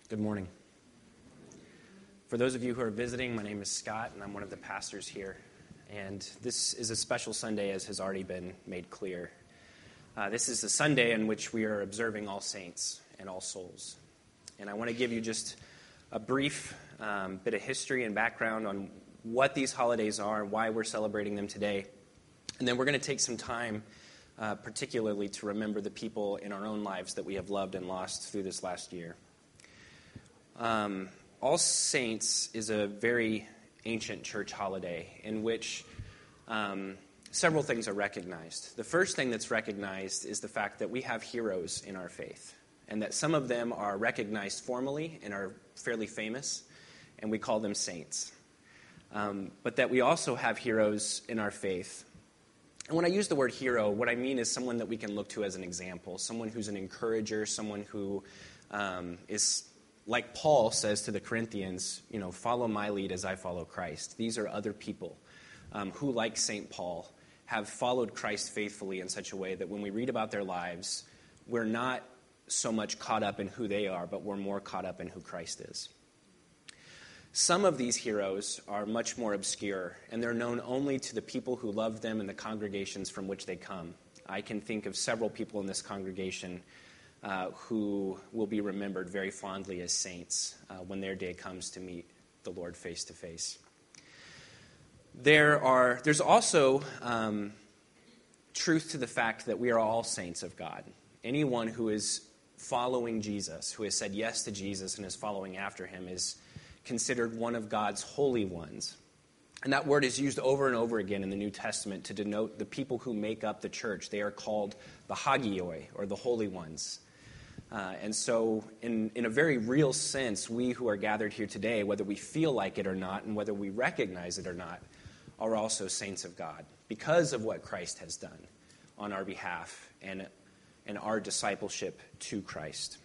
Good morning. For those of you who are visiting, my name is Scott, and I'm one of the pastors here. And this is a special Sunday, as has already been made clear. This is a Sunday in which we are observing All Saints and All Souls. And I want to give you just a brief bit of history and background on what these holidays are and why we're celebrating them today. And then we're going to take some time, particularly to remember the people in our own lives that we have loved and lost through this last year. All Saints is a very ancient church holiday in which several things are recognized. The first thing that's recognized is the fact that we have heroes in our faith, and that some of them are recognized formally and are fairly famous, and we call them saints. But that we also have heroes in our faith. And when I use the word hero, what I mean is someone that we can look to as an example, someone who's an encourager, someone who is, like Paul says to the Corinthians, follow my lead as I follow Christ. These are other people who, like St. Paul, have followed Christ faithfully in such a way that when we read about their lives, we're not so much caught up in who they are, but we're more caught up in who Christ is. Some of these heroes are much more obscure, and they're known only to the people who love them and the congregations from which they come. I can think of several people in this congregation who will be remembered very fondly as saints when their day comes to meet the Lord face to face. There's also truth to the fact that we are all saints of God. Anyone who is following Jesus, who has said yes to Jesus and is following after him, is considered one of God's holy ones. And that word is used over and over again in the New Testament to denote the people who make up the church. They are called the hagioi, or the holy ones. And so, in a very real sense, we who are gathered here today, whether we feel like it or not, and whether we recognize it or not, are also saints of God because of what Christ has done on our behalf and our discipleship to Christ.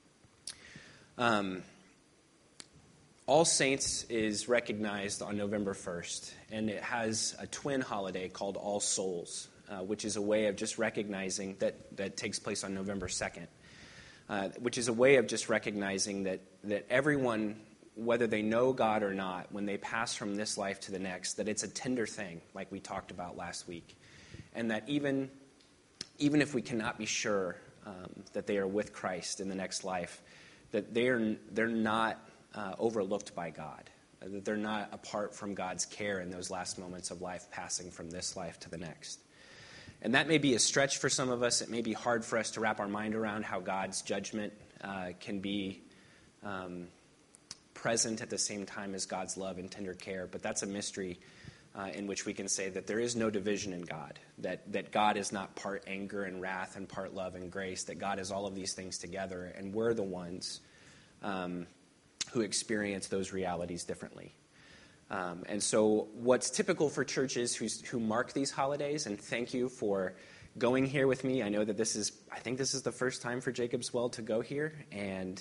All Saints is recognized on November 1st, and it has a twin holiday called All Souls, which is a way of just recognizing that takes place on November 2nd. Which is a way of just recognizing that everyone, whether they know God or not, when they pass from this life to the next, that it's a tender thing, like we talked about last week. And that even if we cannot be sure that they are with Christ in the next life, that they're not overlooked by God, that they're not apart from God's care in those last moments of life, passing from this life to the next. And that may be a stretch for some of us. It may be hard for us to wrap our mind around how God's judgment can be present at the same time as God's love and tender care. But that's a mystery in which we can say that there is no division in God, that God is not part anger and wrath and part love and grace, that God is all of these things together, and we're the ones who experience those realities differently. And so what's typical for churches who mark these holidays, and thank you for going here with me. I know that I think this is the first time for Jacob's Well to go here, and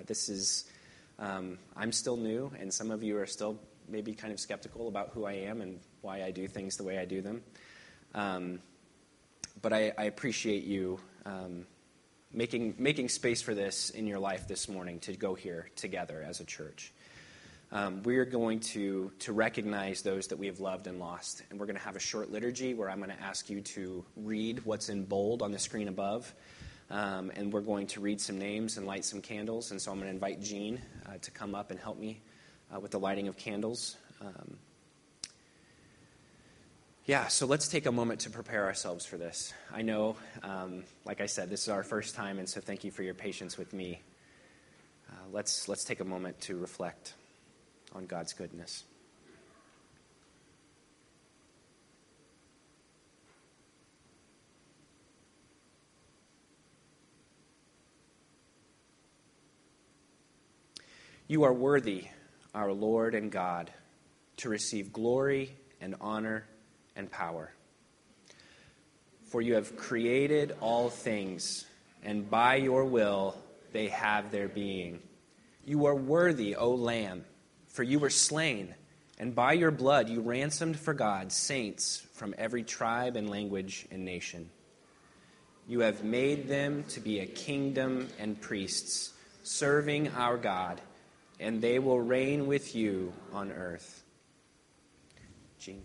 I'm still new, and some of you are still maybe kind of skeptical about who I am and why I do things the way I do them. But I appreciate you making space for this in your life this morning to go here together as a church. We're going to recognize those that we have loved and lost. And we're going to have a short liturgy where I'm going to ask you to read what's in bold on the screen above. And we're going to read some names and light some candles. And so I'm going to invite Jean to come up and help me with the lighting of candles. So let's take a moment to prepare ourselves for this. I know, like I said, this is our first time, and so thank you for your patience with me. Let's take a moment to reflect on God's goodness. You are worthy, our Lord and God, to receive glory and honor and power. For you have created all things, and by your will they have their being. You are worthy, O Lamb, for you were slain, and by your blood you ransomed for God saints from every tribe and language and nation. You have made them to be a kingdom and priests serving our God, and they will reign with you on earth. Gene.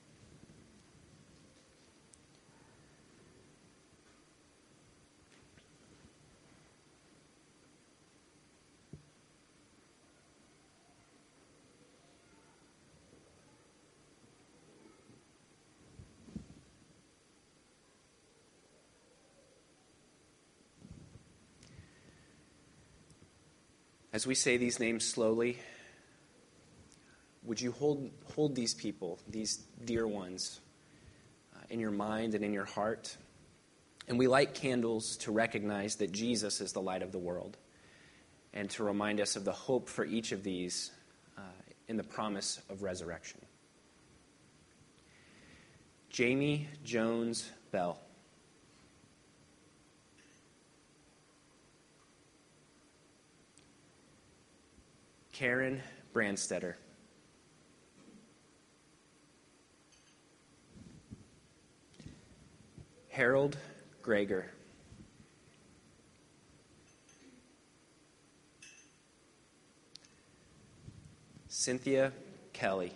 As we say these names slowly, would you hold these people, these dear ones, in your mind and in your heart? And we light candles to recognize that Jesus is the light of the world, and to remind us of the hope for each of these in the promise of resurrection. Jamie Jones Bell. Karen Brandstetter. Harold Greger. Cynthia Kelly.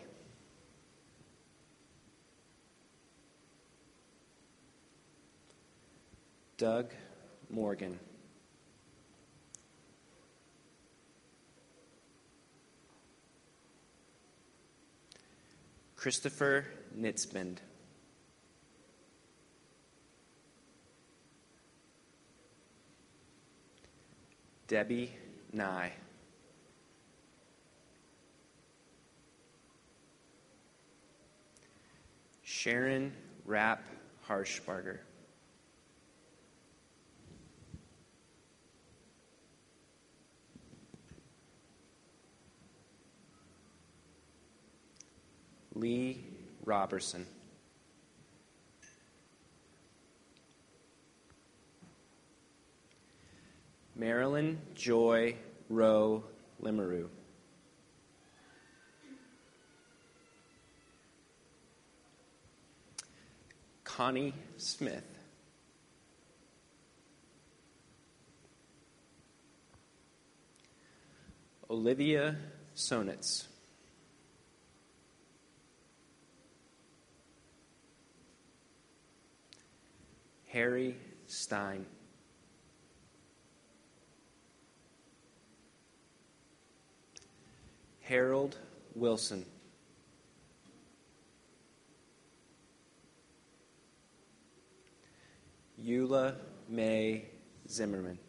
Doug Morgan. Christopher Nitzbend. Debbie Nye. Sharon Rapp Harshbarger. Lee Robertson. Marilyn Joy Rowe Limaru. Connie Smith. Olivia Sonitz. Harry Stein. Harold Wilson. Eula May Zimmerman.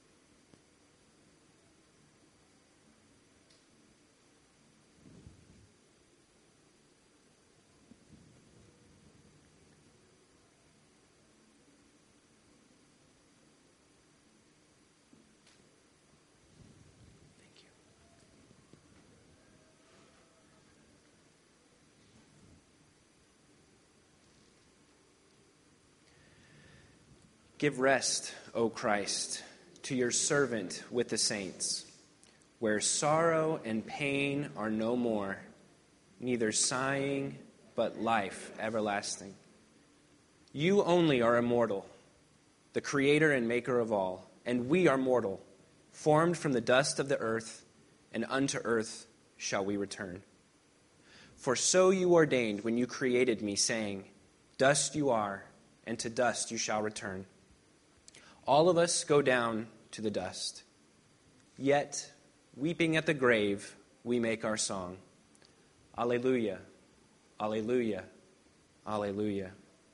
Give rest, O Christ, to your servant with the saints, where sorrow and pain are no more, neither sighing, but life everlasting. You only are immortal, the creator and maker of all, and we are mortal, formed from the dust of the earth, and unto earth shall we return. For so you ordained when you created me, saying, dust you are, and to dust you shall return. All of us go down to the dust. Yet, weeping at the grave, we make our song. Alleluia, alleluia, alleluia.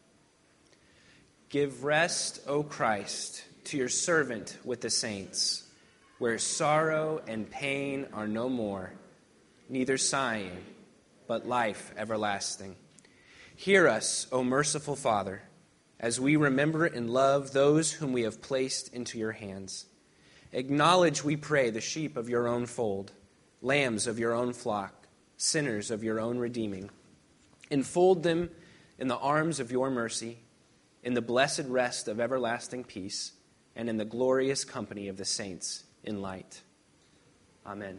Give rest, O Christ, to your servant with the saints, where sorrow and pain are no more, neither sighing, but life everlasting. Hear us, O merciful Father, as we remember and love those whom we have placed into your hands. Acknowledge, we pray, the sheep of your own fold, lambs of your own flock, sinners of your own redeeming. Enfold them in the arms of your mercy, in the blessed rest of everlasting peace, and in the glorious company of the saints in light. Amen.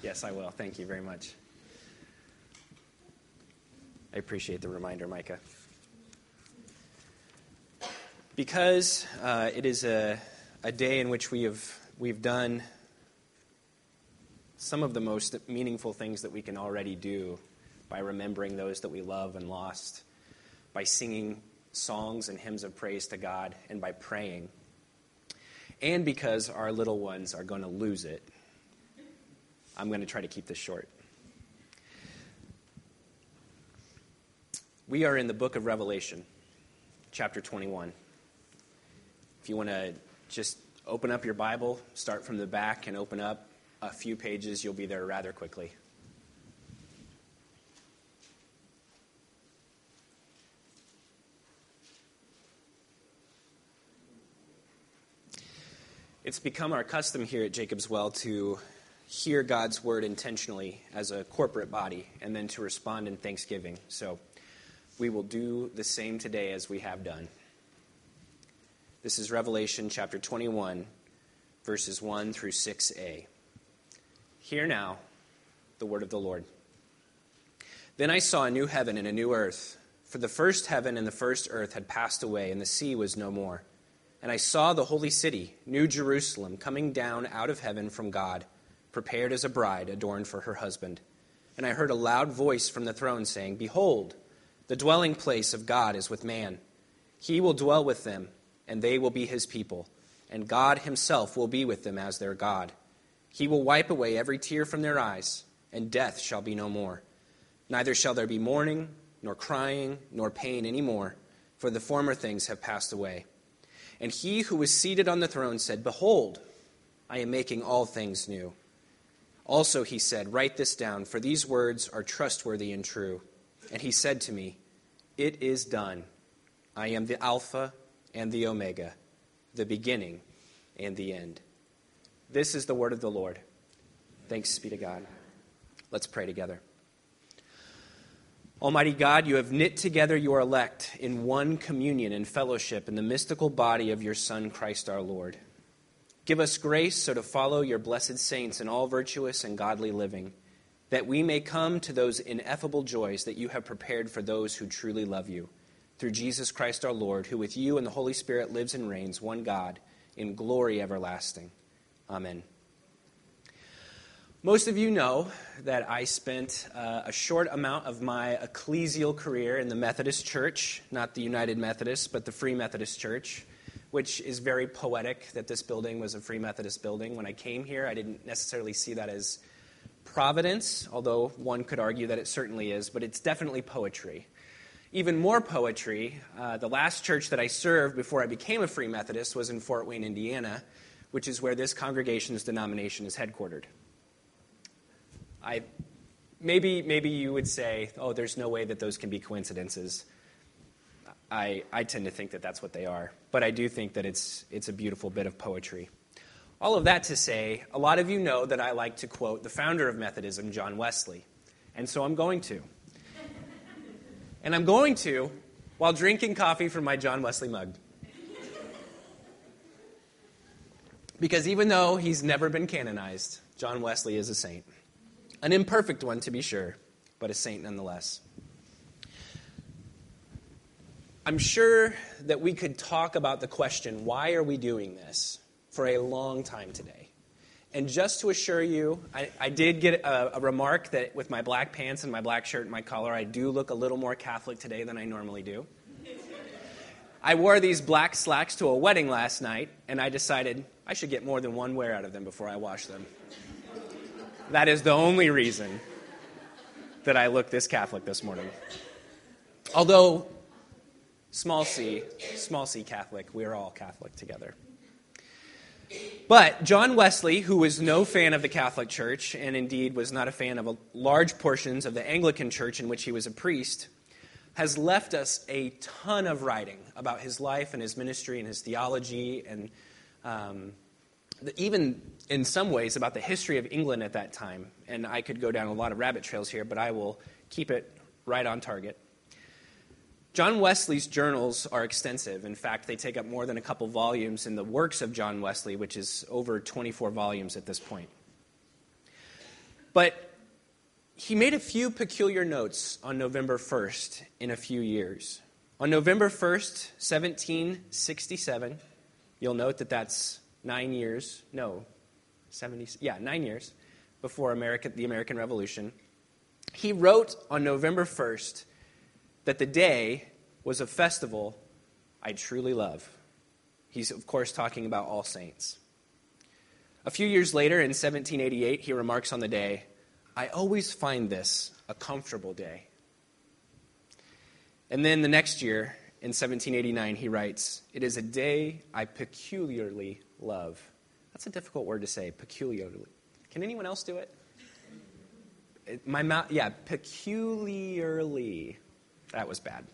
Yes, I will. Thank you very much. I appreciate the reminder, Micah. Because it is a day in which we've done some of the most meaningful things that we can already do by remembering those that we love and lost, by singing songs and hymns of praise to God, and by praying, and because our little ones are going to lose it, I'm going to try to keep this short. We are in the book of Revelation, chapter 21. If you want to just open up your Bible, start from the back and open up a few pages, you'll be there rather quickly. It's become our custom here at Jacob's Well to hear God's word intentionally as a corporate body and then to respond in thanksgiving. So we will do the same today as we have done. This is Revelation chapter 21, verses 1 through 6a. Hear now the word of the Lord. Then I saw a new heaven and a new earth, for the first heaven and the first earth had passed away, and the sea was no more. And I saw the holy city, New Jerusalem, coming down out of heaven from God, prepared as a bride adorned for her husband. And I heard a loud voice from the throne saying, Behold, the dwelling place of God is with man. He will dwell with them, and they will be his people, and God himself will be with them as their God. He will wipe away every tear from their eyes, and death shall be no more. Neither shall there be mourning, nor crying, nor pain any more, for the former things have passed away. And he who was seated on the throne said, Behold, I am making all things new. Also he said, Write this down, for these words are trustworthy and true. And he said to me, It is done. I am the Alpha and the Omega, the beginning and the end. This is the word of the Lord. Thanks be to God. Let's pray together. Almighty God, you have knit together your elect in one communion and fellowship in the mystical body of your Son, Christ our Lord. Give us grace so to follow your blessed saints in all virtuous and godly living, that we may come to those ineffable joys that you have prepared for those who truly love you. Through Jesus Christ our Lord, who with you and the Holy Spirit lives and reigns, one God, in glory everlasting. Amen. Most of you know that I spent a short amount of my ecclesial career in the Methodist Church, not the United Methodist, but the Free Methodist Church, which is very poetic that this building was a Free Methodist building. When I came here, I didn't necessarily see that as providence, although one could argue that it certainly is, but it's definitely poetry. Even more poetry, the last church that I served before I became a Free Methodist was in Fort Wayne, Indiana, which is where this congregation's denomination is headquartered. Maybe you would say, oh, there's no way that those can be coincidences. I tend to think that that's what they are, but I do think that it's a beautiful bit of poetry. All of that to say, a lot of you know that I like to quote the founder of Methodism, John Wesley, and so I'm going to. And I'm going to while drinking coffee from my John Wesley mug. Because even though he's never been canonized, John Wesley is a saint. An imperfect one, to be sure, but a saint nonetheless. I'm sure that we could talk about the question, why are we doing this, for a long time today. And just to assure you, I did get a remark that with my black pants and my black shirt and my collar, I do look a little more Catholic today than I normally do. I wore these black slacks to a wedding last night, and I decided I should get more than one wear out of them before I wash them. That is the only reason that I look this Catholic this morning. Although, small c Catholic, we're all Catholic together. But John Wesley, who was no fan of the Catholic Church, and indeed was not a fan of large portions of the Anglican Church in which he was a priest, has left us a ton of writing about his life and his ministry and his theology, and even in some ways about the history of England at that time. And I could go down a lot of rabbit trails here, but I will keep it right on target. John Wesley's journals are extensive. In fact, they take up more than a couple volumes in the works of John Wesley, which is over 24 volumes at this point. But he made a few peculiar notes on November 1st in a few years. On November 1st, 1767, you'll note that that's 9 years, 9 years before the American Revolution. He wrote on November 1st that the day was a festival I truly love. He's, of course, talking about All Saints. A few years later, in 1788, he remarks on the day, I always find this a comfortable day. And then the next year, in 1789, he writes, it is a day I peculiarly love. That's a difficult word to say, peculiarly. Can anyone else do it? Peculiarly. That was bad.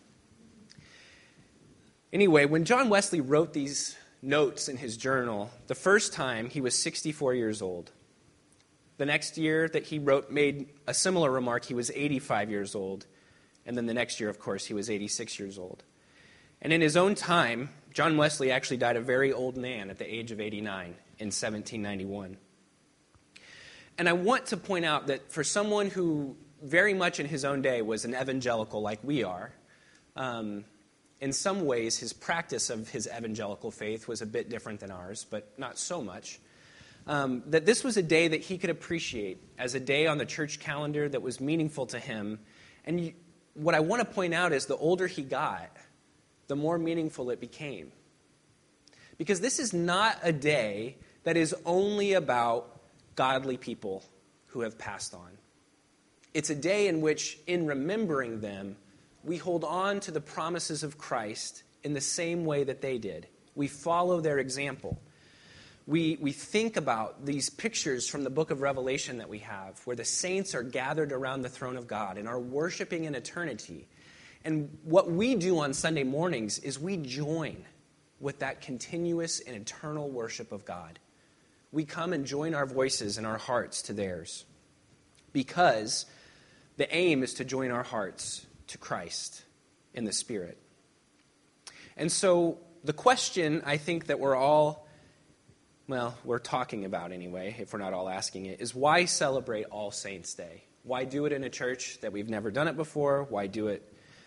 Anyway, when John Wesley wrote these notes in his journal, the first time he was 64 years old. The next year that he made a similar remark, he was 85 years old. And then the next year, of course, he was 86 years old. And in his own time, John Wesley actually died a very old man at the age of 89 in 1791. And I want to point out that for someone who very much in his own day was an evangelical like we are, in some ways his practice of his evangelical faith was a bit different than ours, but not so much. That this was a day that he could appreciate as a day on the church calendar that was meaningful to him. And what I want to point out is the older he got, the more meaningful it became. Because this is not a day that is only about godly people who have passed on. It's a day in which, in remembering them, we hold on to the promises of Christ in the same way that they did. We follow their example. We think about these pictures from the book of Revelation that we have, where the saints are gathered around the throne of God and are worshiping in eternity. And what we do on Sunday mornings is we join with that continuous and eternal worship of God. We come and join our voices and our hearts to theirs, because the aim is to join our hearts to Christ in the Spirit. And so the question I think that we're talking about anyway, if we're not all asking it, is why celebrate All Saints' Day? Why do it in a church that we've never done it before? Why do it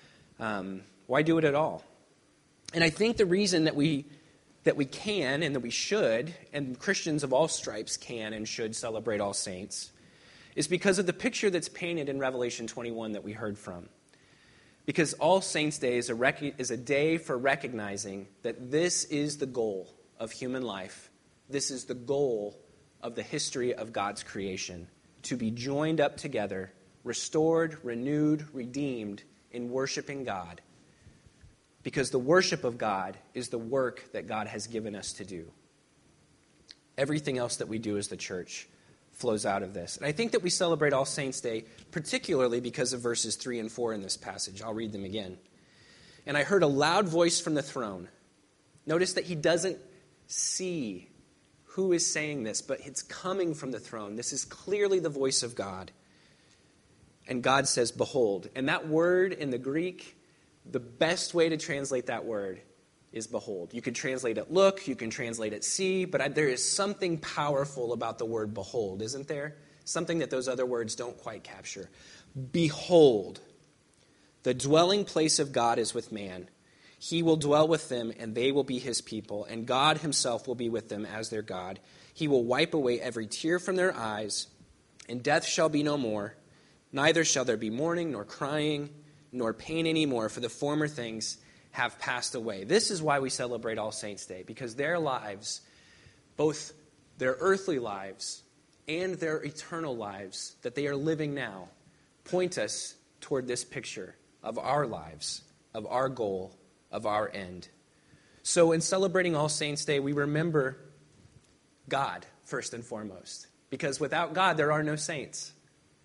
at all? And I think the reason that we can and that we should, and Christians of all stripes can and should celebrate All Saints, is because of the picture that's painted in Revelation 21 that we heard from. Because All Saints' Day is a day for recognizing that this is the goal of human life. This is the goal of the history of God's creation, to be joined up together, restored, renewed, redeemed in worshiping God. Because the worship of God is the work that God has given us to do. Everything else that we do as the church flows out of this. And I think that we celebrate All Saints' Day particularly because of verses 3 and 4 in this passage. I'll read them again. And I heard a loud voice from the throne. Notice that he doesn't see who is saying this, but it's coming from the throne. This is clearly the voice of God. And God says, behold. And that word in the Greek, the best way to translate that word is behold. You could translate it look, you can translate it see, but there is something powerful about the word behold, isn't there? Something that those other words don't quite capture. Behold, the dwelling place of God is with man. He will dwell with them, and they will be his people, and God himself will be with them as their God. He will wipe away every tear from their eyes, and death shall be no more. Neither shall there be mourning, nor crying, nor pain anymore, for the former things have passed away. This is why we celebrate All Saints' Day, because their lives, both their earthly lives and their eternal lives that they are living now, point us toward this picture of our lives, of our goal, of our end. So in celebrating All Saints' Day, we remember God first and foremost, because without God, there are no saints.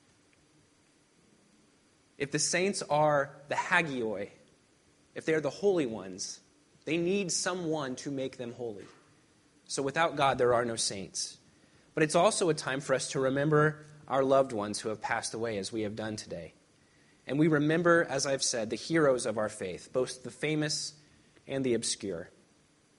If the saints are the hagioi, if they're the holy ones, they need someone to make them holy. So without God, there are no saints. But it's also a time for us to remember our loved ones who have passed away, as we have done today. And we remember, as I've said, the heroes of our faith, both the famous and the obscure.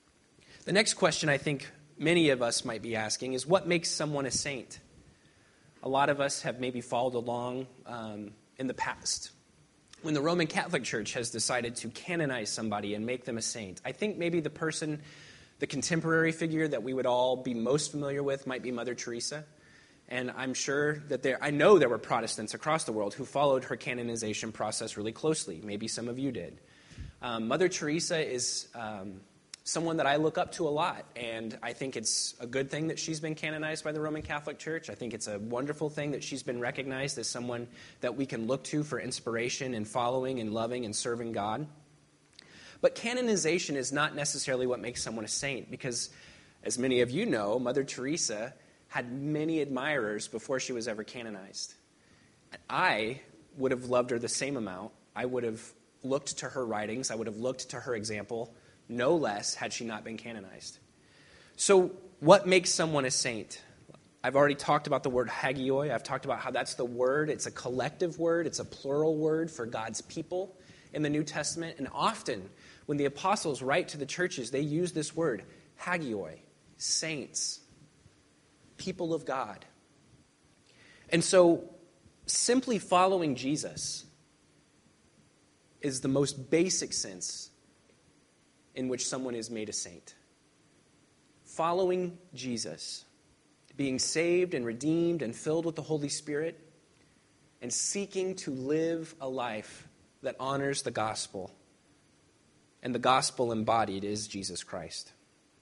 The next question I think many of us might be asking is, what makes someone a saint? a lot of us have maybe followed along in the past when the Roman Catholic Church has decided to canonize somebody and make them a saint. I think maybe the contemporary figure that we would all be most familiar with might be Mother Teresa. And I'm sure that I know there were Protestants across the world who followed her canonization process really closely. Maybe some of you did. Mother Teresa is someone that I look up to a lot, and I think it's a good thing that she's been canonized by the Roman Catholic Church. I think it's a wonderful thing that she's been recognized as someone that we can look to for inspiration in following and loving and serving God. But canonization is not necessarily what makes someone a saint, because as many of you know, Mother Teresa had many admirers before she was ever canonized. I would have loved her the same amount. I would have looked to her writings. I would have looked to her example no less had she not been canonized. So what makes someone a saint? I've already talked about the word hagioi. I've talked about how that's the word. It's a collective word. It's a plural word for God's people in the New Testament. And often when the apostles write to the churches, they use this word, hagioi, saints, people of God. And so simply following Jesus is the most basic sense in which someone is made a saint. Following Jesus, being saved and redeemed and filled with the Holy Spirit, and seeking to live a life that honors the gospel. And the gospel embodied is Jesus Christ.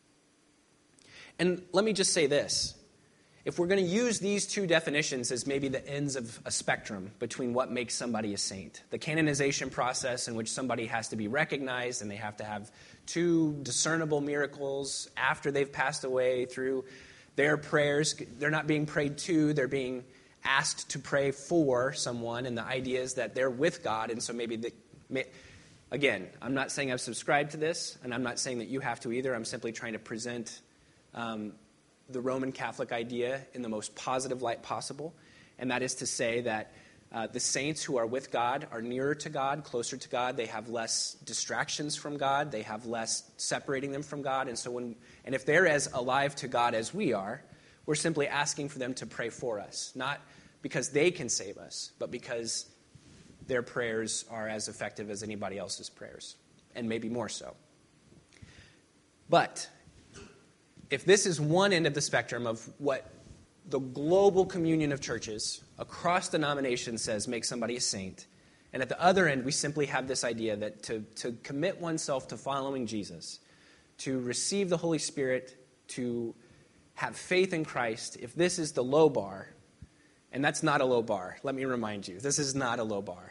And let me just say this. If we're going to use these two definitions as maybe the ends of a spectrum between what makes somebody a saint, the canonization process in which somebody has to be recognized and they have to have two discernible miracles after they've passed away through their prayers. They're not being prayed to, they're being asked to pray for someone, and the idea is that they're with God, and so again, I'm not saying I've subscribed to this, and I'm not saying that you have to either. I'm simply trying to present the Roman Catholic idea in the most positive light possible, and that is to say that the saints who are with God are nearer to God, closer to God. They have less distractions from God. They have less separating them from God. And if they're as alive to God as we are, we're simply asking for them to pray for us, not because they can save us, but because their prayers are as effective as anybody else's prayers, and maybe more so. But if this is one end of the spectrum of what the global communion of churches across denominations says makes somebody a saint, and at the other end we simply have this idea that to commit oneself to following Jesus, to receive the Holy Spirit, to have faith in Christ, if this is the low bar, and that's not a low bar, let me remind you, this is not a low bar.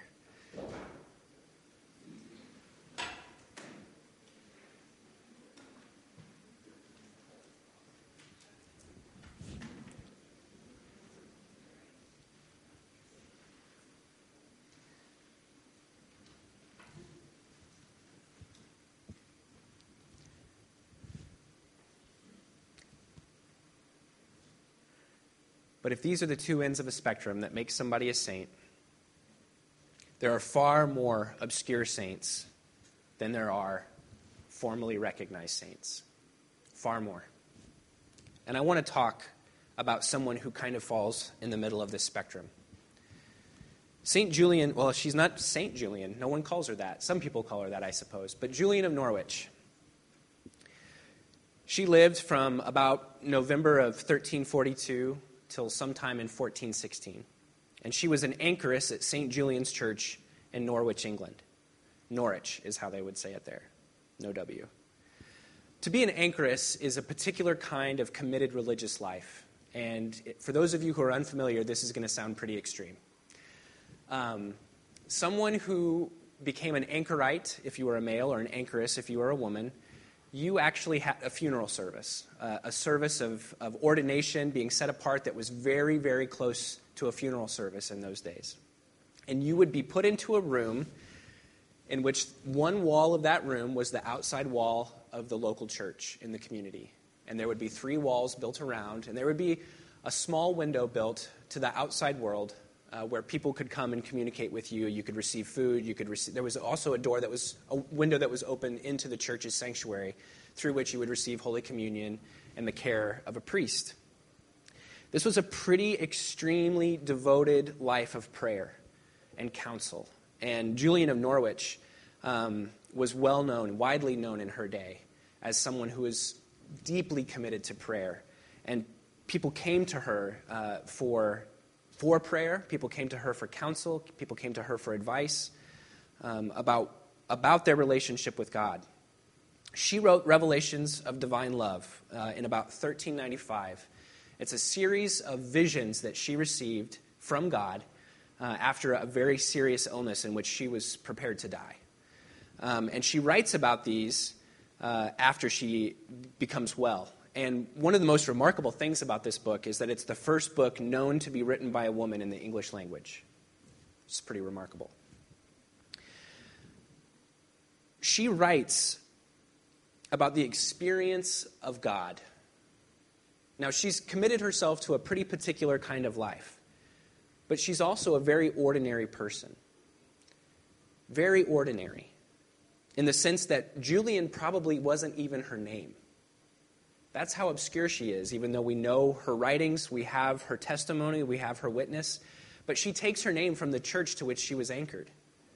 But if these are the two ends of a spectrum that make somebody a saint, there are far more obscure saints than there are formally recognized saints. Far more. And I want to talk about someone who kind of falls in the middle of this spectrum. St. Julian, well, she's not St. Julian. No one calls her that. Some people call her that, I suppose. But Julian of Norwich. She lived from about November of 1342 till sometime in 1416. And she was an anchoress at St. Julian's Church in Norwich, England. Norwich is how they would say it there. No W. To be an anchoress is a particular kind of committed religious life. And for those of you who are unfamiliar, this is going to sound pretty extreme. Someone who became an anchorite, if you were a male, or an anchoress, if you were a woman, you actually had a funeral service, a service of ordination being set apart that was very, very close to a funeral service in those days. And you would be put into a room in which one wall of that room was the outside wall of the local church in the community. And there would be 3 walls built around, and there would be a small window built to the outside world where people could come and communicate with you. You could receive food. There was also a window that was open into the church's sanctuary through which you would receive Holy Communion and the care of a priest. This was a pretty extremely devoted life of prayer and counsel. And Julian of Norwich was well known, widely known in her day, as someone who was deeply committed to prayer. And people came to her for prayer. People came to her for counsel. People came to her for advice about their relationship with God. She wrote Revelations of Divine Love in about 1395. It's a series of visions that she received from God after a very serious illness in which she was prepared to die. And she writes about these after she becomes well. And one of the most remarkable things about this book is that it's the first book known to be written by a woman in the English language. It's pretty remarkable. She writes about the experience of God. Now, she's committed herself to a pretty particular kind of life, but she's also a very ordinary person. Very ordinary, in the sense that Julian probably wasn't even her name. That's how obscure she is, even though we know her writings, we have her testimony, we have her witness, but she takes her name from the church to which she was anchored.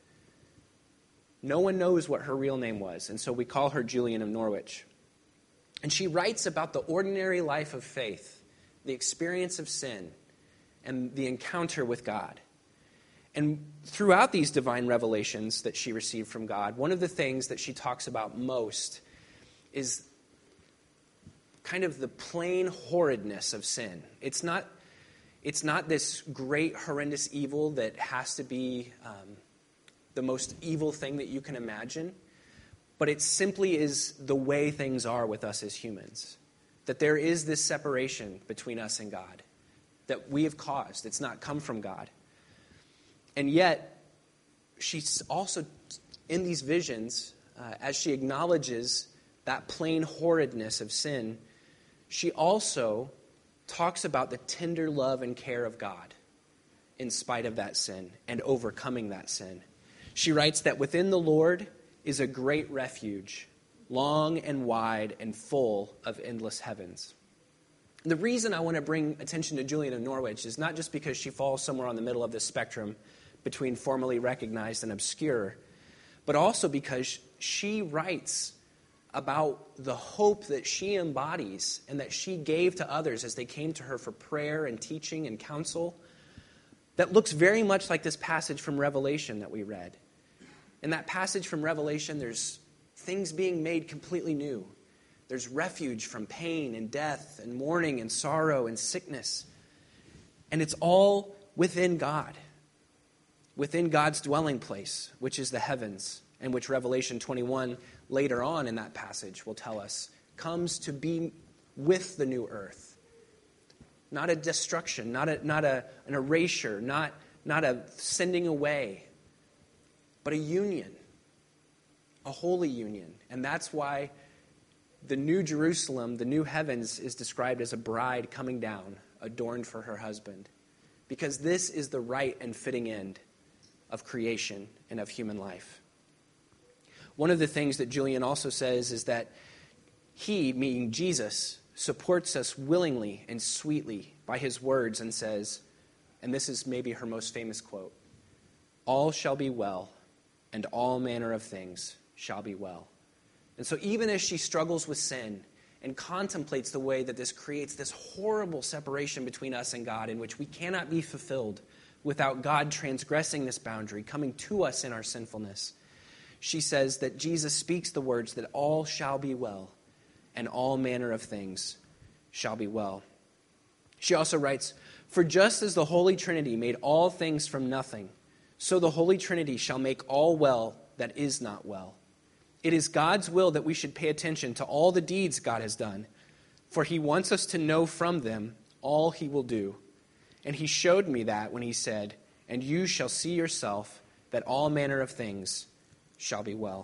No one knows what her real name was, and so we call her Julian of Norwich. And she writes about the ordinary life of faith, the experience of sin, and the encounter with God. And throughout these divine revelations that she received from God, one of the things that she talks about most is kind of the plain horridness of sin. It's not this great, horrendous evil that has to be the most evil thing that you can imagine, but it simply is the way things are with us as humans. That there is this separation between us and God that we have caused. It's not come from God. And yet, she's also, in these visions, as she acknowledges that plain horridness of sin, she also talks about the tender love and care of God in spite of that sin and overcoming that sin. She writes that within the Lord is a great refuge, long and wide and full of endless heavens. The reason I want to bring attention to Julian of Norwich is not just because she falls somewhere on the middle of this spectrum between formally recognized and obscure, but also because she writes about the hope that she embodies and that she gave to others as they came to her for prayer and teaching and counsel that looks very much like this passage from Revelation that we read. In that passage from Revelation, there's things being made completely new. There's refuge from pain and death and mourning and sorrow and sickness. And it's all within God, within God's dwelling place, which is the heavens, and which Revelation 21 later on in that passage will tell us comes to be with the new earth. Not a destruction, not an erasure, not a sending away, but a union, a holy union. And that's why the new Jerusalem, the new heavens, is described as a bride coming down, adorned for her husband. Because this is the right and fitting end of creation and of human life. One of the things that Julian also says is that he, meaning Jesus, supports us willingly and sweetly by his words and says, and this is maybe her most famous quote, "All shall be well, and all manner of things shall be well." And so even as she struggles with sin and contemplates the way that this creates this horrible separation between us and God in which we cannot be fulfilled without God transgressing this boundary, coming to us in our sinfulness, she says that Jesus speaks the words that all shall be well, and all manner of things shall be well. She also writes, "For just as the Holy Trinity made all things from nothing, so the Holy Trinity shall make all well that is not well. It is God's will that we should pay attention to all the deeds God has done, for he wants us to know from them all he will do. And he showed me that when he said, 'And you shall see yourself that all manner of things shall be well.'"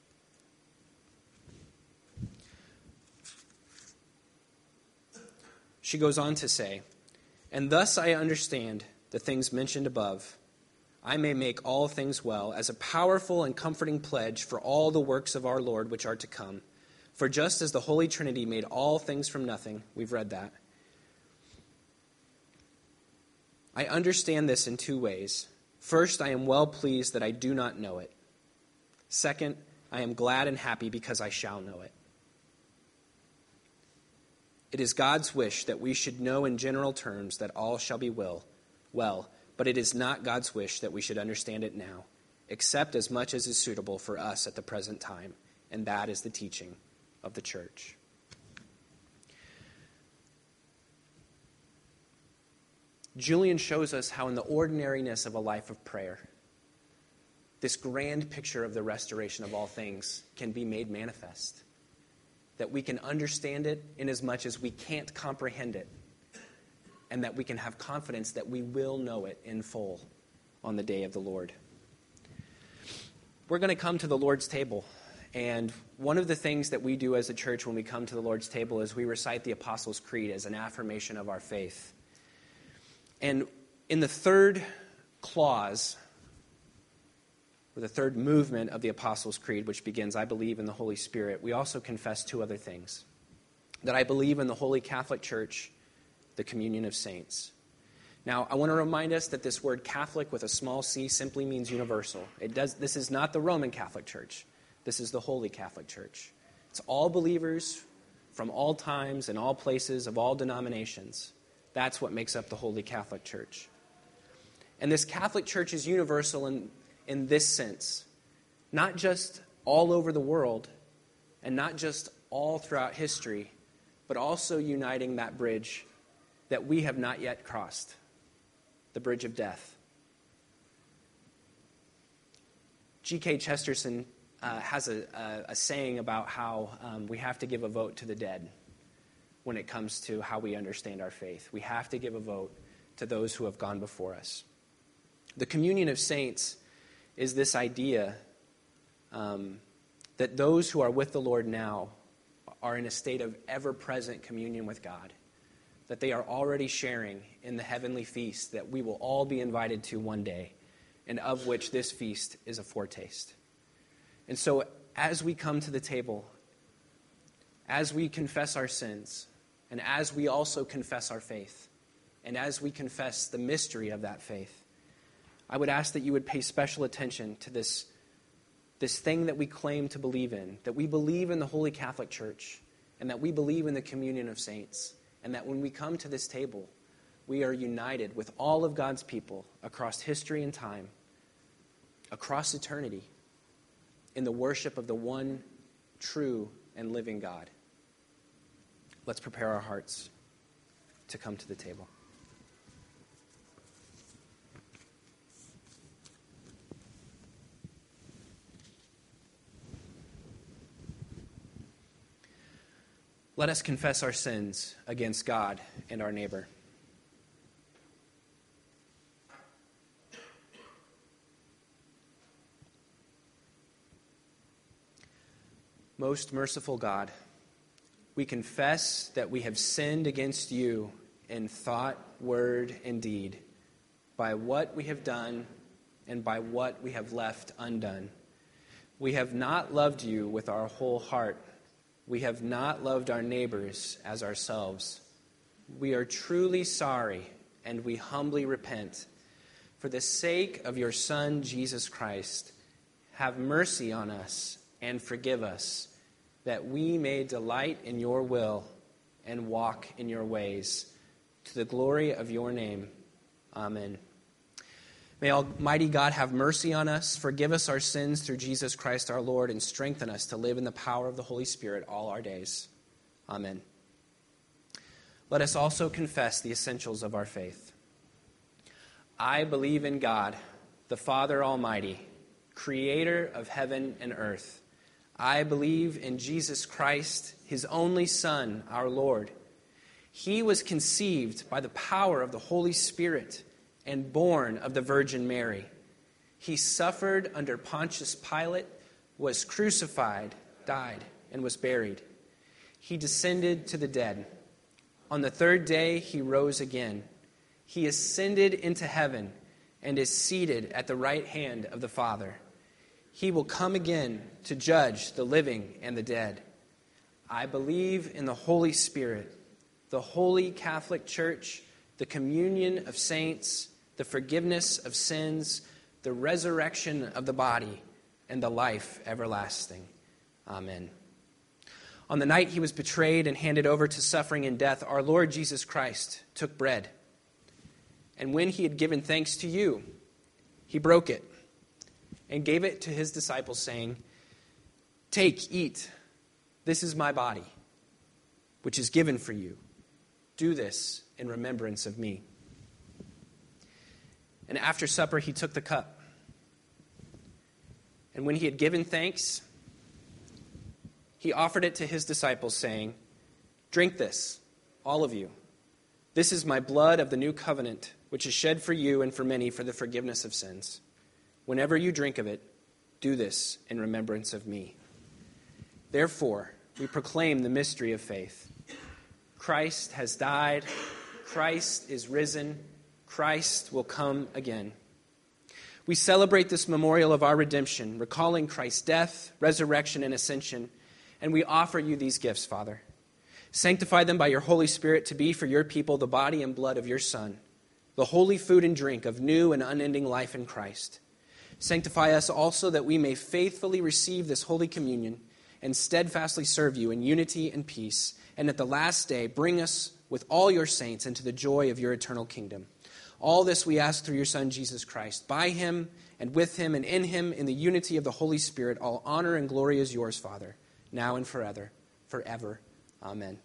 She goes on to say, "And thus I understand the things mentioned above. I may make all things well as a powerful and comforting pledge for all the works of our Lord which are to come. For just as the Holy Trinity made all things from nothing," we've read that, I understand this in two ways. First, I am well pleased that I do not know it. Second, I am glad and happy because I shall know it. It is God's wish that we should know in general terms that all shall be well, but it is not God's wish that we should understand it now, except as much as is suitable for us at the present time, and that is the teaching of the church. Julian shows us how in the ordinariness of a life of prayer, this grand picture of the restoration of all things can be made manifest. That we can understand it inasmuch as we can't comprehend it, and that we can have confidence that we will know it in full on the day of the Lord. We're going to come to the Lord's table, and one of the things that we do as a church when we come to the Lord's table is we recite the Apostles' Creed as an affirmation of our faith. And in the third clause, or the third movement of the Apostles' Creed, which begins, I believe in the Holy Spirit, we also confess two other things. That I believe in the Holy Catholic Church, the communion of saints. Now, I want to remind us that this word Catholic with a small c simply means universal. This is not the Roman Catholic Church. This is the Holy Catholic Church. It's all believers from all times and all places of all denominations. That's what makes up the Holy Catholic Church. And this Catholic Church is universal in this sense. Not just all over the world, and not just all throughout history, but also uniting that bridge that we have not yet crossed, the bridge of death. G.K. Chesterton has a saying about how we have to give a vote to the dead when it comes to how we understand our faith. We have to give a vote to those who have gone before us. The communion of saints is this idea that those who are with the Lord now are in a state of ever-present communion with God, that they are already sharing in the heavenly feast that we will all be invited to one day, and of which this feast is a foretaste. And so as we come to the table, as we confess our sins, and as we also confess our faith, and as we confess the mystery of that faith, I would ask that you would pay special attention to this thing that we claim to believe in, that we believe in the Holy Catholic Church, and that we believe in the communion of saints, and that when we come to this table, we are united with all of God's people across history and time, across eternity, in the worship of the one true and living God. Let's prepare our hearts to come to the table. Let us confess our sins against God and our neighbor. Most merciful God, we confess that we have sinned against you in thought, word, and deed, by what we have done and by what we have left undone. We have not loved you with our whole heart. We have not loved our neighbors as ourselves. We are truly sorry, and we humbly repent. For the sake of your Son, Jesus Christ, have mercy on us and forgive us, that we may delight in your will and walk in your ways, to the glory of your name. Amen. May Almighty God have mercy on us, forgive us our sins through Jesus Christ our Lord, and strengthen us to live in the power of the Holy Spirit all our days. Amen. Let us also confess the essentials of our faith. I believe in God, the Father Almighty, creator of heaven and earth. I believe in Jesus Christ, his only Son, our Lord. He was conceived by the power of the Holy Spirit and born of the Virgin Mary. He suffered under Pontius Pilate, was crucified, died, and was buried. He descended to the dead. On the third day he rose again. He ascended into heaven and is seated at the right hand of the Father. He will come again to judge the living and the dead. I believe in the Holy Spirit, the Holy Catholic Church, the communion of saints, the forgiveness of sins, the resurrection of the body, and the life everlasting. Amen. On the night he was betrayed and handed over to suffering and death, our Lord Jesus Christ took bread. And when he had given thanks to you, he broke it and gave it to his disciples, saying, "Take, eat. This is my body, which is given for you. Do this in remembrance of me." And after supper, he took the cup. And when he had given thanks, he offered it to his disciples, saying, "Drink this, all of you. This is my blood of the new covenant, which is shed for you and for many for the forgiveness of sins. Whenever you drink of it, do this in remembrance of me." Therefore, we proclaim the mystery of faith. Christ has died. Christ is risen. Christ will come again. We celebrate this memorial of our redemption, recalling Christ's death, resurrection, and ascension, and we offer you these gifts, Father. Sanctify them by your Holy Spirit to be for your people the body and blood of your Son, the holy food and drink of new and unending life in Christ. Sanctify us also that we may faithfully receive this holy communion and steadfastly serve you in unity and peace, and at the last day bring us with all your saints into the joy of your eternal kingdom. All this we ask through your Son, Jesus Christ. By him and with him and in him, in the unity of the Holy Spirit, all honor and glory is yours, Father, now and forever. Amen.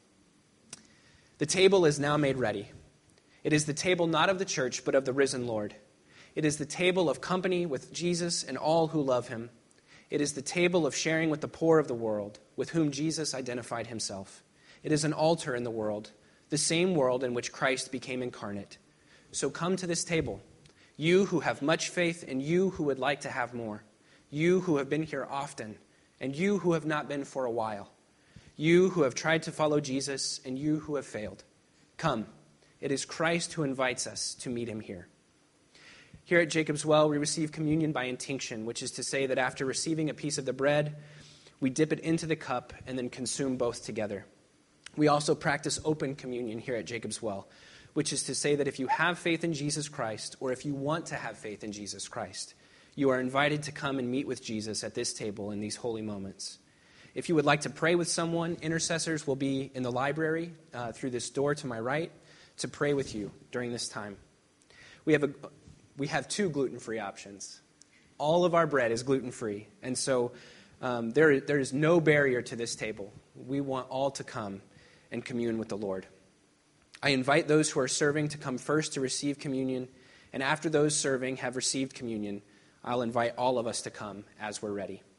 The table is now made ready. It is the table not of the church, but of the risen Lord. It is the table of company with Jesus and all who love him. It is the table of sharing with the poor of the world, with whom Jesus identified himself. It is an altar in the world, the same world in which Christ became incarnate. So come to this table, you who have much faith and you who would like to have more, you who have been here often and you who have not been for a while, you who have tried to follow Jesus and you who have failed. Come, it is Christ who invites us to meet him here. Here at Jacob's Well, we receive communion by intinction, which is to say that after receiving a piece of the bread, we dip it into the cup and then consume both together. We also practice open communion here at Jacob's Well, which is to say that if you have faith in Jesus Christ, or if you want to have faith in Jesus Christ, you are invited to come and meet with Jesus at this table in these holy moments. If you would like to pray with someone, intercessors will be in the library through this door to my right to pray with you during this time. We have 2 gluten-free options. All of our bread is gluten-free, and so there is no barrier to this table. We want all to come and commune with the Lord. I invite those who are serving to come first to receive communion, and after those serving have received communion, I'll invite all of us to come as we're ready.